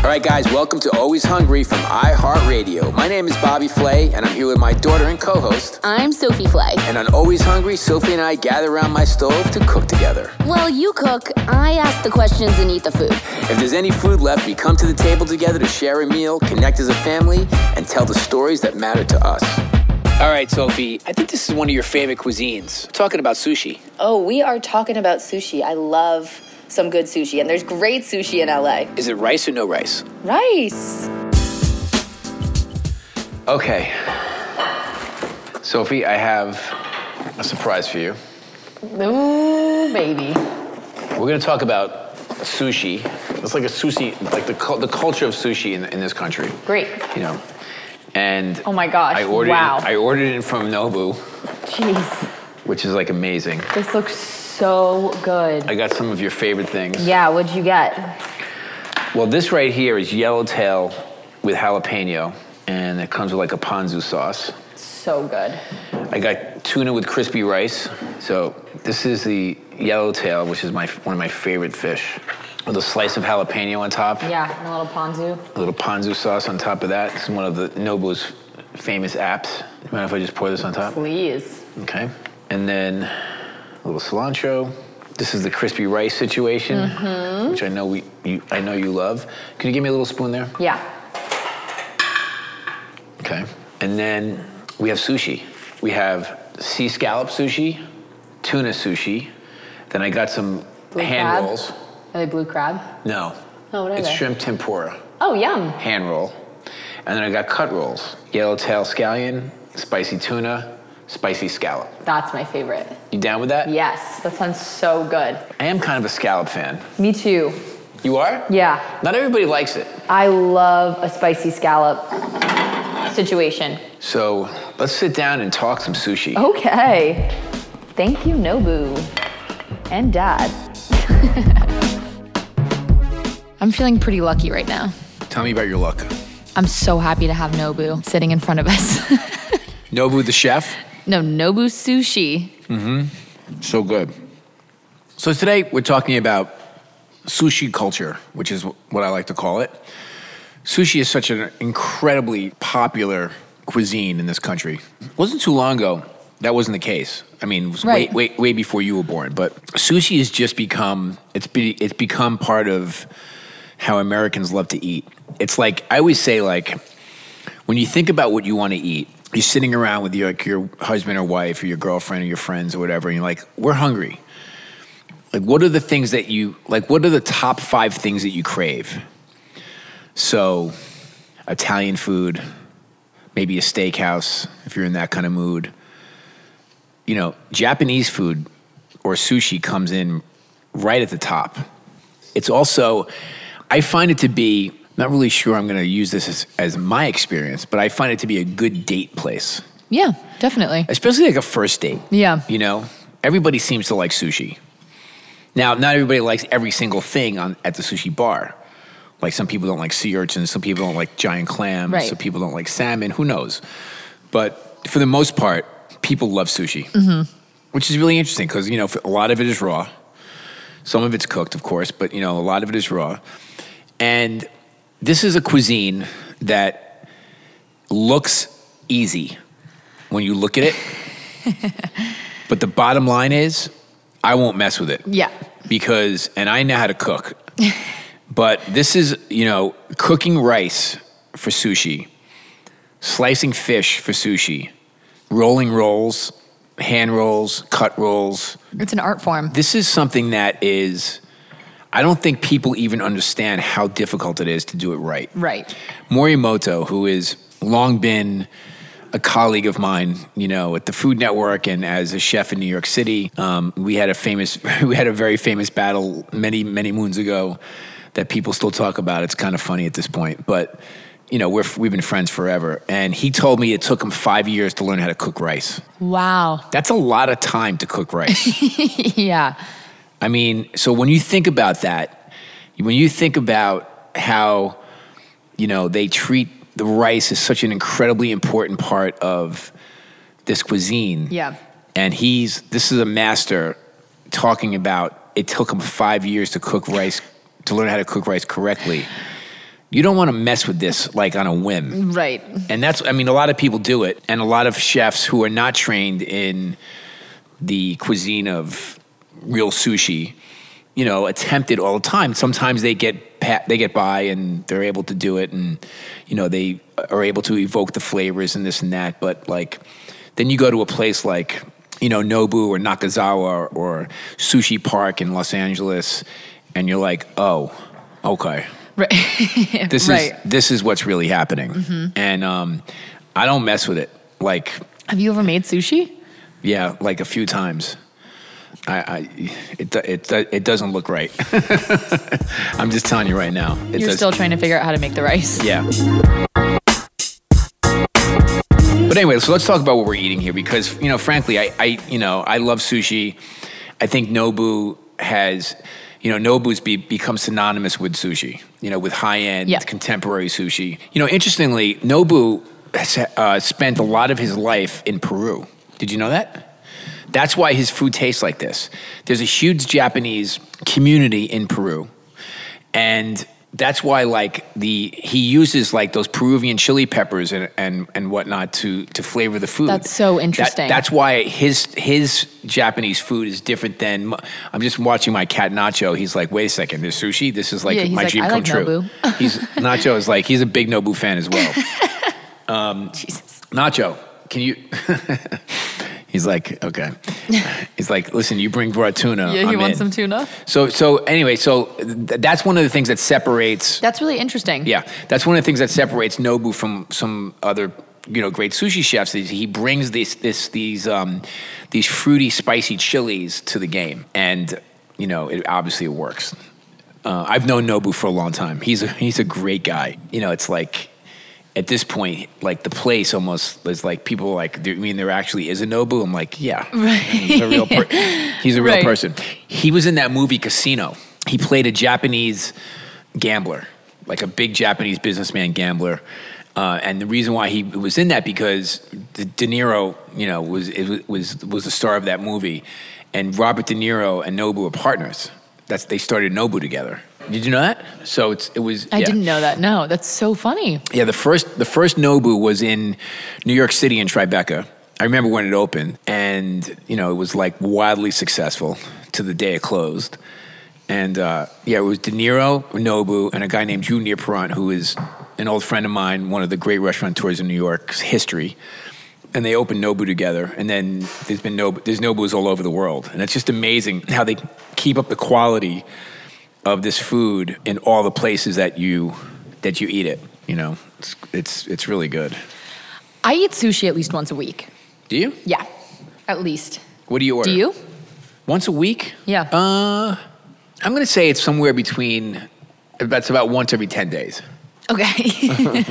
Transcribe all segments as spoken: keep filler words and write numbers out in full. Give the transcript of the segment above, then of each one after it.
All right, guys, welcome to Always Hungry from iHeartRadio. My name is Bobby Flay, and I'm here with my daughter and co-host. I'm Sophie Flay. And on Always Hungry, Sophie and I gather around my stove to cook together. Well, you cook, I ask the questions and eat the food. If there's any food left, we come to the table together to share a meal, connect as a family, and tell the stories that matter to us. All right, Sophie, I think this is one of your favorite cuisines. We're talking about sushi. Oh, we are talking about sushi. I love some good sushi, and there's great sushi in L A. Is it rice or no rice? Rice. Okay. Sophie, I have a surprise for you. Ooh, baby. We're going to talk about sushi. It's like a sushi, like the the culture of sushi in, in this country. Great. You know, and oh my gosh! I ordered wow. It, I ordered it from Nobu. Jeez. Which is like amazing. This looks so good. I got some of your favorite things. Yeah, what'd you get? Well, this right here is yellowtail with jalapeno, and it comes with like a ponzu sauce. So good. I got tuna with crispy rice. So this is the yellowtail, which is my one of my favorite fish, with a slice of jalapeno on top. Yeah, and a little ponzu. A little ponzu sauce on top of that. This is one of the Nobu's famous apps. You mind if I just pour this on top? Please. Okay. And then a little cilantro. This is the crispy rice situation, mm-hmm. which I know we, you, I know you love. Can you give me a little spoon there? Yeah. Okay. And then we have sushi. We have sea scallop sushi, tuna sushi. Then I got some blue hand crab? rolls. Are they blue crab? No. Oh, what are it's they? shrimp tempura. Oh, yum. Hand roll. And then I got cut rolls. Yellowtail scallion, spicy tuna, spicy scallop. That's my favorite. You down with that? Yes, that sounds so good. I am kind of a scallop fan. Me too. You are? Yeah. Not everybody likes it. I love a spicy scallop situation. So let's sit down and talk some sushi. Okay. Thank you, Nobu. And Dad. I'm feeling pretty lucky right now. Tell me about your luck. I'm so happy to have Nobu sitting in front of us. Nobu the chef? No, Nobu Sushi. Mm-hmm. So good. So today we're talking about sushi culture, which is what I like to call it. Sushi is such an incredibly popular cuisine in this country. It wasn't too long ago that wasn't the case. I mean, it was right. way, way, way before you were born. But sushi has just become, it's, be, it's become part of how Americans love to eat. It's like, I always say, like, when you think about what you want to eat, you're sitting around with your, like, your husband or wife or your girlfriend or your friends or whatever, and you're like, we're hungry. Like, what are the things that you, like, what are the top five things that you crave? So, Italian food, maybe a steakhouse, if you're in that kind of mood. You know, Japanese food or sushi comes in right at the top. It's also, I find it to be, I'm not really sure I'm going to use this as, as my experience, but I find it to be a good date place. Yeah, definitely. Especially like a first date. Yeah. You know, everybody seems to like sushi. Now, not everybody likes every single thing on at the sushi bar. Like some people don't like sea urchins, some people don't like giant clams, right. some people don't like salmon, who knows? But for the most part, people love sushi, mm-hmm. which is really interesting because, you know, a lot of it is raw. Some of it's cooked, of course, but, you know, a lot of it is raw. And this is a cuisine that looks easy when you look at it. But the bottom line is, I won't mess with it. Yeah. Because, and I know how to cook. But this is, you know, cooking rice for sushi, slicing fish for sushi, rolling rolls, hand rolls, cut rolls. It's an art form. This is something that is, I don't think people even understand how difficult it is to do it right. Right. Morimoto, who has long been a colleague of mine, you know, at the Food Network and as a chef in New York City, um, we had a famous, we had a very famous battle many, many moons ago that people still talk about. It's kind of funny at this point, but you know, we're, we've been friends forever. And he told me it took him five years to learn how to cook rice. Wow. That's a lot of time to cook rice. Yeah. I mean, so when you think about that, when you think about how, you know, they treat the rice as such an incredibly important part of this cuisine. Yeah. And he's, this is a master talking about it took him five years to cook rice, to learn how to cook rice correctly. You don't want to mess with this like on a whim. Right. And that's, I mean, a lot of people do it. And a lot of chefs who are not trained in the cuisine of real sushi, you know, attempt it all the time. Sometimes they get pat, they get by and they're able to do it, and you know they are able to evoke the flavors and this and that. But like, then you go to a place like you know Nobu or Nakazawa or, or Sushi Park in Los Angeles, and you're like, oh, okay, Right. this right. is this is what's really happening, mm-hmm. and um, I don't mess with it. Like, have you ever made sushi? Yeah, like a few times. I, I it it it doesn't look right. I'm just telling you right now. It You're does, still trying to figure out how to make the rice. Yeah. But anyway, so let's talk about what we're eating here, because you know, frankly, I, I you know I love sushi. I think Nobu has, you know, Nobu's be, become synonymous with sushi. You know, with high end yeah. contemporary sushi. You know, interestingly, Nobu has uh, spent a lot of his life in Peru. Did you know that? That's why his food tastes like this. There's a huge Japanese community in Peru, and that's why like the he uses like those Peruvian chili peppers and and, and whatnot to to flavor the food. That's so interesting. That, that's why his his Japanese food is different than. I'm just watching my cat Nacho. He's like, wait a second, there's sushi. This is like yeah, my like, dream I come like true. Nobu. He's Nacho is like he's a big Nobu fan as well. Um, Jesus. Nacho, can you? He's like, okay. He's like, listen, you bring raw tuna. Yeah, he I'm wants in. some tuna. So, so anyway, so th- that's one of the things that separates. That's really interesting. Yeah, that's one of the things that separates Nobu from some other, you know, great sushi chefs. Is he brings this, this, these, um, these fruity, spicy chilies to the game, and you know, it obviously it works. Uh, I've known Nobu for a long time. He's a he's a great guy. You know, it's like. At this point, like the place almost is like people are like, I mean, there actually is a Nobu. I'm like, yeah, right. he's a real, per- he's a real right. person. He was in that movie Casino. He played a Japanese gambler, like a big Japanese businessman gambler. Uh, and the reason why he was in that because De Niro, you know, was it was was the star of that movie, and Robert De Niro and Nobu were partners. That's they started Nobu together. Did you know that? So it's it was. I yeah. didn't know that. No, that's so funny. Yeah, the first the first Nobu was in New York City in Tribeca. I remember when it opened, and you know it was like wildly successful to the day it closed. And uh, yeah, it was De Niro, Nobu, and a guy named Drew Nearperant, who is an old friend of mine, one of the great restaurateurs in New York's history. And they opened Nobu together, and then there's been Nobu, there's Nobus all over the world, and it's just amazing how they keep up the quality of this food in all the places that you that you eat it. You know, it's it's it's really good. I eat sushi at least once a week. Do you? Yeah, at least. What do you order? Do you? Once a week? Yeah. Uh, I'm going to say it's somewhere between. That's about once every ten days. Okay.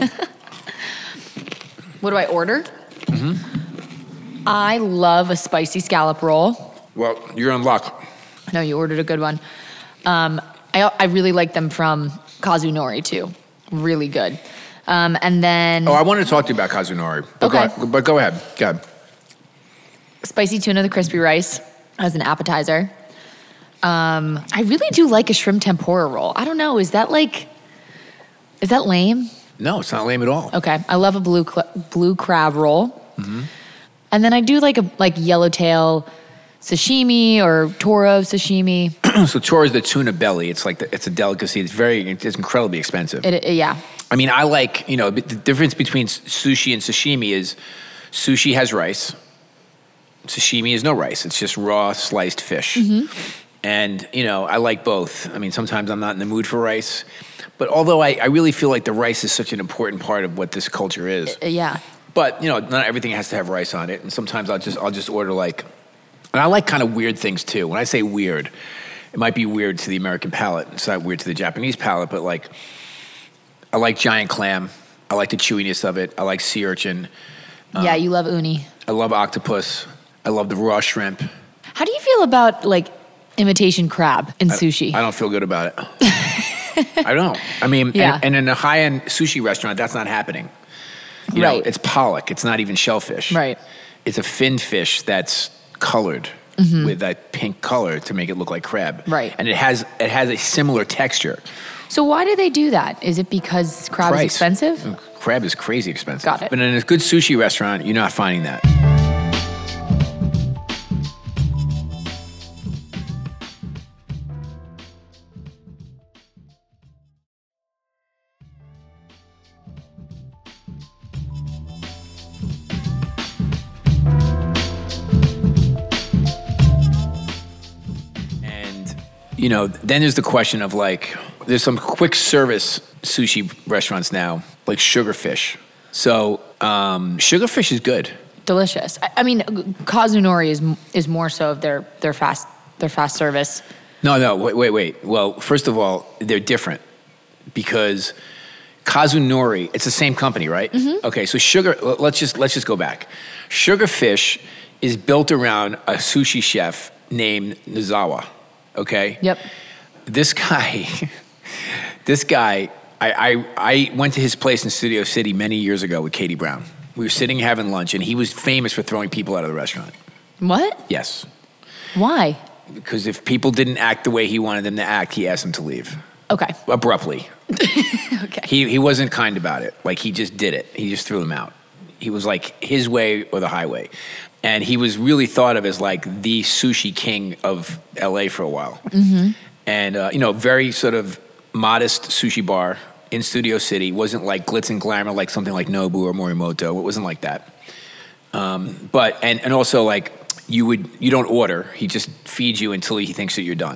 What do I order? Mm-hmm. I love a spicy scallop roll. Well, you're on luck. No, you ordered a good one. Um, I, I really like them from Kazunori too. Really good. Um, and then... Oh, I wanted to talk to you about Kazunori. But Okay. Go, but go ahead. Go ahead. Spicy tuna, the crispy rice as an appetizer. Um, I really do like a shrimp tempura roll. I don't know. Is that like... Is that lame? No, it's not lame at all. Okay. I love a blue cl- blue crab roll. Mm-hmm. And then I do like a like yellowtail sashimi or toro sashimi. So toro is the tuna belly. It's like the, it's a delicacy. It's very it's incredibly expensive. It, it, yeah. I mean, I like, you know, the difference between sushi and sashimi is sushi has rice. Sashimi is no rice. It's just raw sliced fish. Mm-hmm. And, you know, I like both. I mean, sometimes I'm not in the mood for rice. But although I, I really feel like the rice is such an important part of what this culture is. Uh, yeah. But, you know, not everything has to have rice on it. And sometimes I'll just I'll just order like, and I like kind of weird things too. When I say weird, it might be weird to the American palate. It's not weird to the Japanese palate, but like, I like giant clam. I like the chewiness of it. I like sea urchin. Um, Yeah, you love uni. I love octopus. I love the raw shrimp. How do you feel about like imitation crab in sushi? I don't feel good about it. I don't. I mean, Yeah. and, and in a high-end sushi restaurant, that's not happening. You know, Right. it's pollock. It's not even shellfish. Right. It's a fin fish that's colored with that pink color to make it look like crab. Right. And it has it has a similar texture. So why do they do that? Is it because crab Price. is expensive? Crab is crazy expensive. Got it. But in a good sushi restaurant, you're not finding that. You know, then there's the question of like, there's some quick service sushi restaurants now, like Sugarfish. So um, Sugarfish is good. Delicious. I, I mean, Kazunori is is more so of their their fast their fast service. No, no, wait, wait, wait. Well, first of all, they're different because Kazunori, it's the same company, right? Mm-hmm. Okay, so Sugar. Let's just let's just go back. Sugarfish is built around a sushi chef named Nozawa. Okay. Yep. This guy, this guy, I, I I went to his place in Studio City many years ago with Katie Brown. We were sitting having lunch, and he was famous for throwing people out of the restaurant. What? Yes. Why? Because if people didn't act the way he wanted them to act, he asked them to leave. Okay. Abruptly. Okay. He he wasn't kind about it. Like, he just did it. He just threw them out. He was like his way or the highway. And he was really thought of as like the sushi king of L A for a while. Mm-hmm. And, uh, you know, very sort of modest sushi bar in Studio City. Wasn't like glitz and glamour like something like Nobu or Morimoto. It wasn't like that. Um, but, and, and also like you would, you don't order. He just feeds you until he thinks that you're done.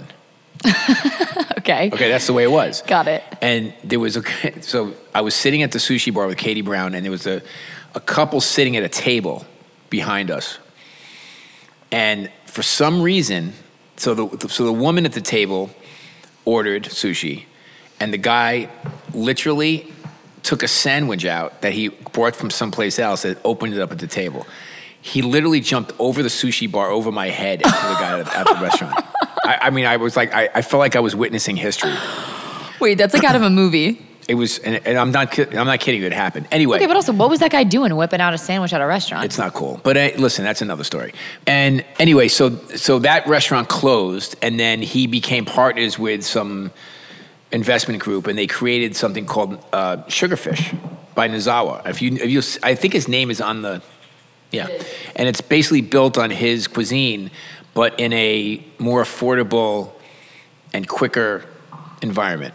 Okay. Okay, that's the way it was. Got it. And there was a, so I was sitting at the sushi bar with Katie Brown, and there was a, a couple sitting at a table behind us. And for some reason, so the so the woman at the table ordered sushi, and the guy literally took a sandwich out that he brought from someplace else and opened it up at the table. He literally jumped over the sushi bar over my head into the guy at, at the restaurant. I, I mean, I was like, I, I felt like I was witnessing history. Wait, that's like out of a movie. It was, and, and I'm not, I'm not kidding you. It happened anyway. Okay, but also, what was that guy doing, whipping out a sandwich at a restaurant? It's not cool. But uh, listen, that's another story. And anyway, so so that restaurant closed, and then he became partners with some investment group, and they created something called uh, Sugarfish by Nozawa. If you, if you, I think his name is on the, yeah, and it's basically built on his cuisine, but in a more affordable and quicker environment.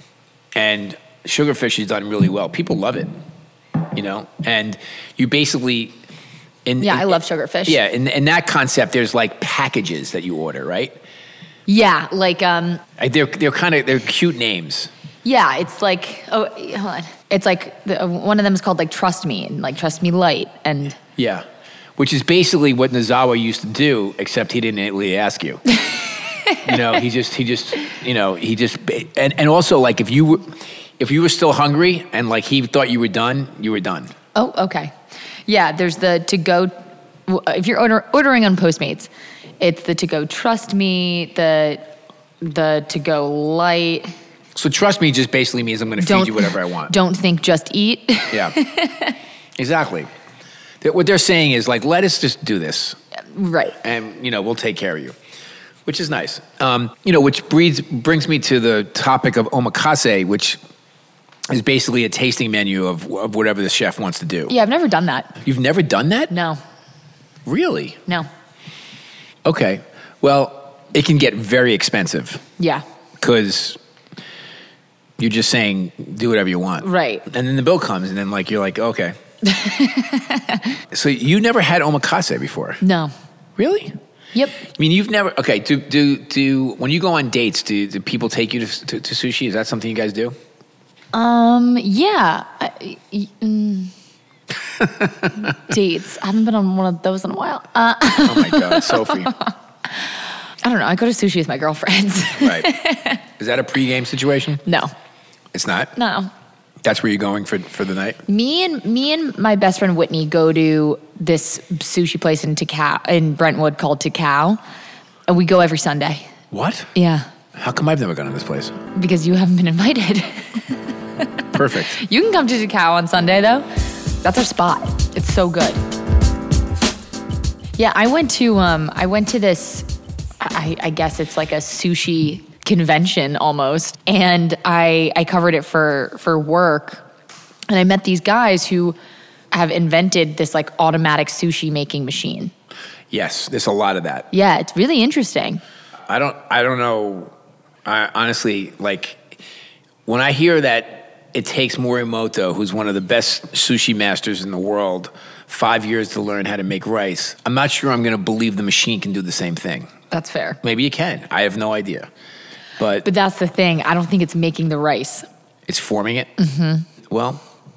And Sugarfish has done really well. People love it, you know? And you basically... In, yeah, in, I love Sugarfish. Yeah, in, in that concept, there's like packages that you order, right? Yeah, like... um. They're, they're kind of, they're cute names. Yeah, it's like... Oh, hold on. It's like, the, one of them is called like Trust Me, and like Trust Me Light, and... Yeah, which is basically what Nozawa used to do, except he didn't really ask you. You know, he just, he just, you know, he just... And, and also, like, if you were... If you were still hungry and like he thought you were done, you were done. Oh, okay. Yeah, there's the to-go, if you're order, ordering on Postmates, it's the to-go Trust Me, the the to-go Light. So Trust Me just basically means I'm going to feed you whatever I want. Don't think, just eat. Yeah, exactly. What they're saying is like, let us just do this. Right. And, you know, we'll take care of you. Which is nice. Um, you know, which breeds, brings me to the topic of omakase, which is basically a tasting menu of, of whatever the chef wants to do. Yeah, I've never done that. You've never done that? No. Really? No. Okay. Well, it can get very expensive. Yeah. Because you're just saying, do whatever you want. Right. And then the bill comes, and then like you're like, okay. So you never had omakase before? No. Really? Yep. I mean, you've never, okay, do, do, do when you go on dates, do, do people take you to, to, to sushi? Is that something you guys do? Um, yeah. I, mm, dates. I haven't been on one of those in a while. Uh, Oh my God, Sophie. I don't know. I go to sushi with my girlfriends. Right. Is that a pregame situation? No. It's not? No. That's where you're going for, for the night? Me and me and my best friend Whitney go to this sushi place in Takao, in Brentwood called Takao, and we go every Sunday. What? Yeah, How come I've never gone to this place? because you haven't been invited. Perfect. You can come to Takao on Sunday though. That's our spot. It's so good. Yeah, I went to um, I went to this. I, I guess it's like a sushi convention almost, and I I covered it for for work, and I met these guys who have invented this like automatic sushi making machine. Yes, there's a lot of that. Yeah, it's really interesting. I don't I don't know. I honestly, like, when I hear that it takes Morimoto, who's one of the best sushi masters in the world, five years to learn how to make rice, I'm not sure I'm going to believe the machine can do the same thing. That's fair. Maybe it can. I have no idea. But, But that's the thing. I don't think it's making the rice. it's forming it. Mm-hmm. Well,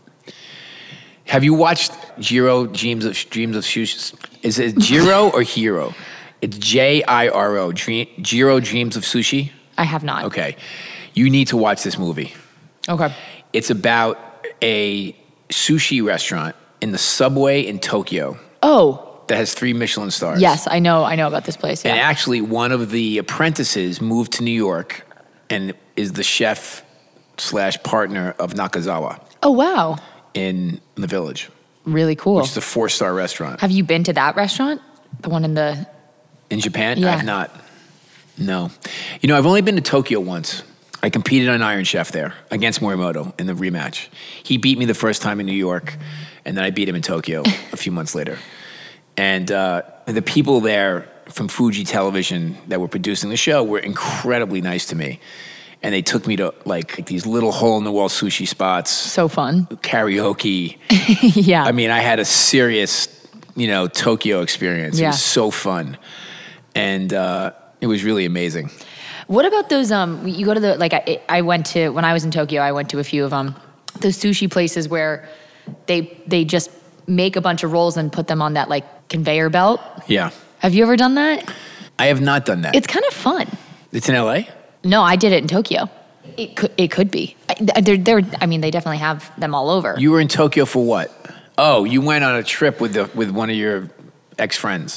have you watched Jiro Dreams of Dreams of Sushi? Is it Jiro or Hiro? It's J I R O. Dream, Jiro Dreams of Sushi. I have not. Okay, you need to watch this movie. Okay. It's about a sushi restaurant in the subway in Tokyo Oh, that has three Michelin stars. yes, I know. I know about this place. And Yeah. actually, one of the apprentices moved to New York and is the chef slash partner of Nakazawa Oh, wow. in the Village, Really cool. which is a four-star restaurant. Have you been to that restaurant? The one in the. In Japan? Yeah. I have not. No. You know, I've only been to Tokyo once. I competed on Iron Chef there against Morimoto in the rematch. He beat me the first time in New York, and then I beat him in Tokyo a few months later. And uh, the people there from Fuji Television that were producing the show were incredibly nice to me. And they took me to like these little hole-in-the-wall sushi spots, So fun. karaoke. Yeah. I mean, I had a serious, you know, Tokyo experience. It Yeah. was so fun. And uh, it was really amazing. What about those? Um, you go to the like I, I went to when I was in Tokyo. I went to a few of them. Those sushi places where they they just make a bunch of rolls and put them on that like conveyor belt. Yeah. Have you ever done that? I have not done that. It's kind of fun. It's in L A? No, I did it in Tokyo. It could it could be. I, they're, they're, I mean, they definitely have them all over. You were in Tokyo for what? Oh, you went on a trip with the with one of your ex-friends.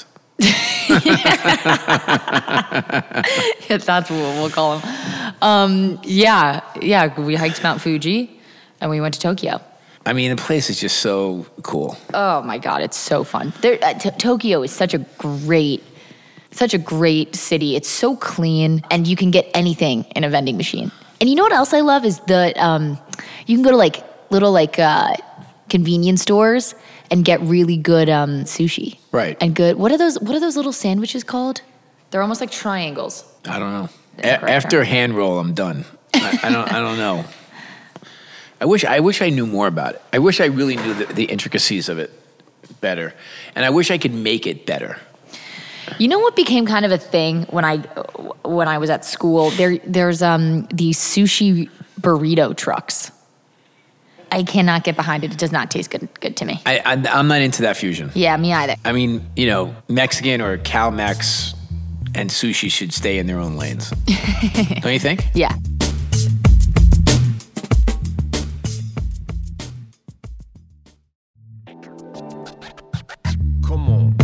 Yeah, that's what we'll call them. Um, yeah, yeah. We hiked Mount Fuji, and we went to Tokyo. I mean, the place is just so cool. Oh my God, it's so fun. There, uh, t- Tokyo is such a great, such a great city. It's so clean, and you can get anything in a vending machine. And you know what else I love is the um, you can go to like little like uh, convenience stores and get really good um, sushi. Right. And good. What are those? What are those little sandwiches called? They're almost like triangles. I don't know. Yeah, A- correct, after correct. hand roll, I'm done. I, I don't. I don't know. I wish. I wish I knew more about it. I wish I really knew the, the intricacies of it better, and I wish I could make it better. You know what became kind of a thing when I when I was at school? There there's um these sushi burrito trucks. I cannot get behind it. It does not taste good good to me. I, I I'm not into that fusion. Yeah, me either. I mean, you know, Mexican or Cal-Mex and sushi should stay in their own lanes. Don't you think? Yeah. Come on.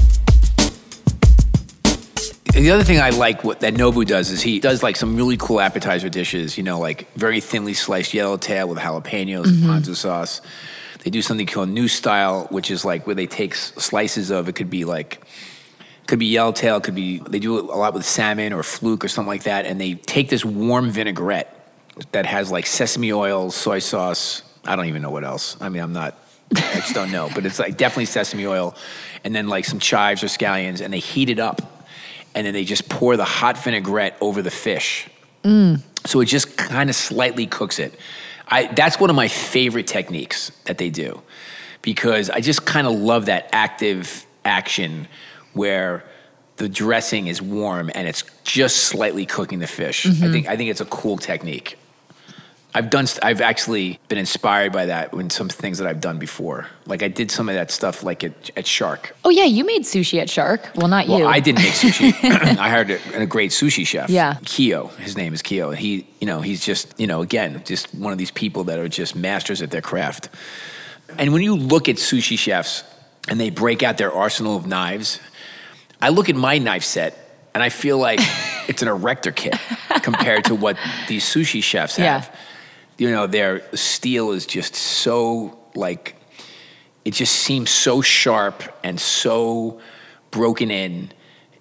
The other thing I like what, that Nobu does is he does like some really cool appetizer dishes, you know, like very thinly sliced yellowtail with jalapenos and ponzu sauce. They do something called new style, which is like where they take s- slices of, it could be like, could be yellowtail, could be, they do it a lot with salmon or fluke or something like that. And they take this warm vinaigrette that has like sesame oil, soy sauce. I don't even know what else. I mean, I'm not, I just don't know, but it's like definitely sesame oil. And then like some chives or scallions, and they heat it up. And then they just pour the hot vinaigrette over the fish. So it just kind of slightly cooks it. I, that's one of my favorite techniques that they do, because I just kind of love that active action where the dressing is warm and it's just slightly cooking the fish. I think I think it's a cool technique. I've done. st- I've actually been inspired by that in some things that I've done before. Like I did some of that stuff, like at, at Shark. Oh yeah, you made sushi at Shark. Well, not you. Well, I didn't make sushi. I hired a, a great sushi chef. Yeah. Kyo. His name is Kyo. And he, you know, he's just, you know, again, just one of these people that are just masters at their craft. And when you look at sushi chefs and they break out their arsenal of knives, I look at my knife set and I feel like it's an erector kit compared to what these sushi chefs have. Yeah. You know, their steel is just so like, it just seems so sharp and so broken in.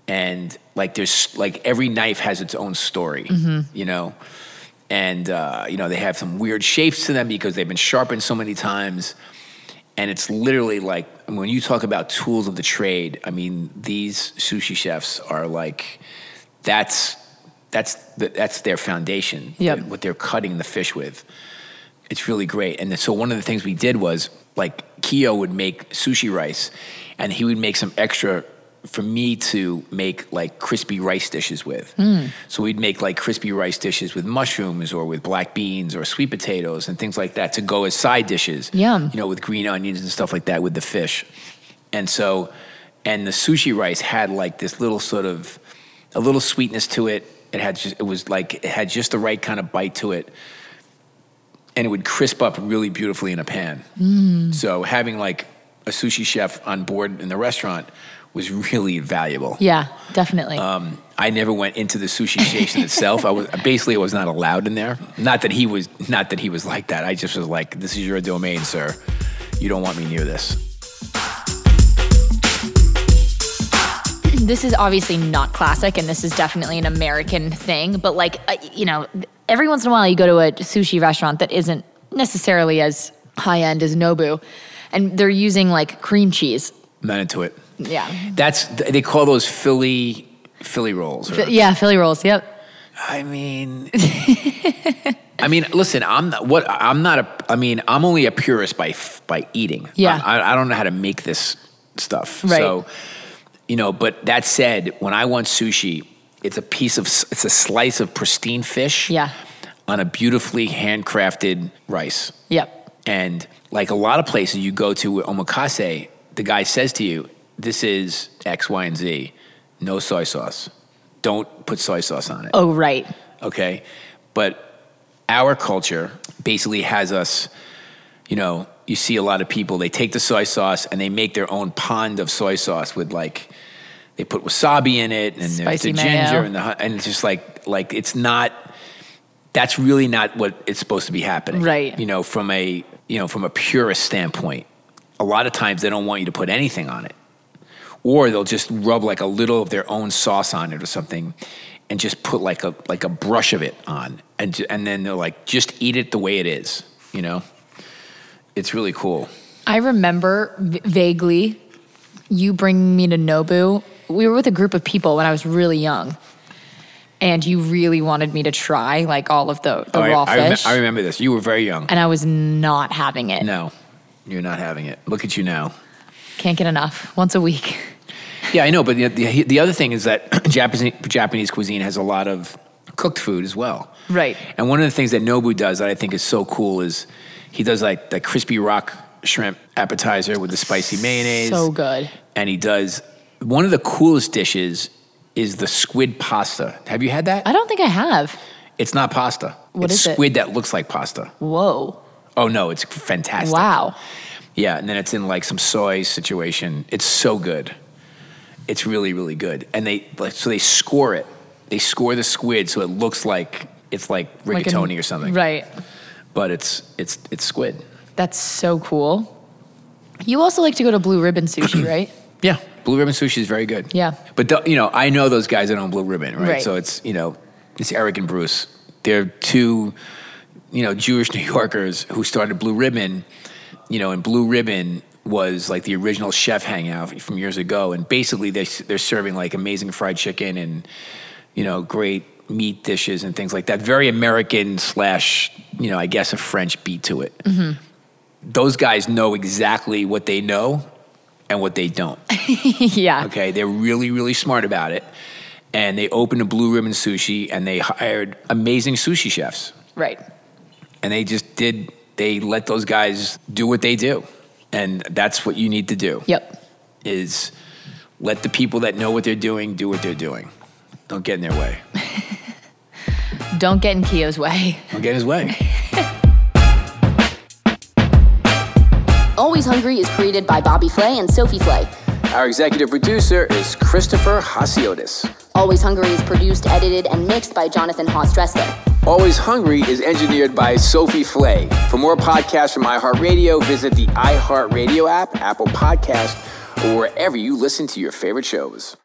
and like there's like every knife has its own story, you know, and uh, you know they have some weird shapes to them because they've been sharpened so many times, and it's literally like when you talk about tools of the trade. I mean, these sushi chefs are like that's that's the, that's their foundation. Yep. What they're cutting the fish with. It's really great. And so one of the things we did was like Keo would make sushi rice, and he would make some extra for me to make like crispy rice dishes with. Mm. So we'd make like crispy rice dishes with mushrooms or with black beans or sweet potatoes and things like that to go as side dishes. Yum. You know, with green onions and stuff like that with the fish. And so, and the sushi rice had like this little sort of, a little sweetness to it. It had just, it was like, it had just the right kind of bite to it. And it would crisp up really beautifully in a pan. Mm. So having like a sushi chef on board in the restaurant was really valuable. Yeah, definitely. Um, I never went into the sushi station itself. I was basically I was not allowed in there. Not that he was not that he was like that. I just was like, this is your domain, sir. You don't want me near this. This is obviously not classic, and this is definitely an American thing. But like, uh, you know, every once in a while you go to a sushi restaurant that isn't necessarily as high end as Nobu, and they're using like cream cheese. I'm not into it. Yeah. That's they call those Philly Philly rolls. Or, yeah, Philly rolls. Yep. I mean, I mean, listen. I'm not what I'm not a. I mean, I'm only a purist by by eating. Yeah. I, I don't know how to make this stuff. Right. So, you know. But that said, when I want sushi, it's a piece of it's a slice of pristine fish. Yeah. On a beautifully handcrafted rice. Yep. And like a lot of places you go to omakase, the guy says to you, this is X, Y, and Z. No soy sauce. Don't put soy sauce on it. Oh, right. Okay? But our culture basically has us, you know, you see a lot of people, they take the soy sauce and they make their own pond of soy sauce with like, they put wasabi in it and there's the Spicy ginger mayo. and the, and it's just like, like it's not, that's really not what it's supposed to be happening. Right. You know, from a, you know, from a purist standpoint, a lot of times they don't want you to put anything on it. Or they'll just rub like a little of their own sauce on it or something and just put like a like a brush of it on. And ju- and then they're like, just eat it the way it is, you know? It's really cool. I remember v- vaguely you bringing me to Nobu. We were with a group of people when I was really young. And you really wanted me to try like all of the, the Oh, I- raw I, rem- fish. I remember this. You were very young. And I was not having it. No, you're not having it. Look at you now. Can't get enough. Once a week. Yeah, I know, but the, the, the other thing is that Japanese, Japanese cuisine has a lot of cooked food as well. Right. And one of the things that Nobu does that I think is so cool is he does like the crispy rock shrimp appetizer with the spicy mayonnaise. So good. And he does, one of the coolest dishes is the squid pasta. Have you had that? I don't think I have. It's not pasta. What it's is it? squid that looks like pasta. Whoa. Oh, no, it's fantastic. Wow. Yeah, and then it's in like some soy situation. It's so good. It's really, really good. And they like so they score it. They score the squid so it looks like it's like rigatoni Like a- or something. Right. But it's it's it's squid. That's so cool. You also like to go to Blue Ribbon Sushi, right? Yeah, Blue Ribbon Sushi is very good. Yeah. But the, you know, I know those guys that own Blue Ribbon, right? Right. So it's you know, it's Eric and Bruce. They're two, you know, Jewish New Yorkers who started Blue Ribbon. You know, and Blue Ribbon was like the original chef hangout from years ago. And basically they, they're serving like amazing fried chicken and, you know, great meat dishes and things like that. Very American slash, you know, I guess a French beat to it. Mm-hmm. Those guys know exactly what they know and what they don't. Yeah. Okay, they're really, really smart about it. And they opened a Blue Ribbon Sushi and they hired amazing sushi chefs. Right. And they just did... They let those guys do what they do. And that's what you need to do. Yep. Is let the people that know what they're doing do what they're doing. Don't get in their way. Don't get in Keo's way. Don't get in his way. Always Hungry is created by Bobby Flay and Sophie Flay. Our executive producer is Christopher Hasiotis. Always Hungry is produced, edited, and mixed by Jonathan Haas-Dressler. Always Hungry is engineered by Sophie Flay. For more podcasts from iHeartRadio, visit the iHeartRadio app, Apple Podcast, or wherever you listen to your favorite shows.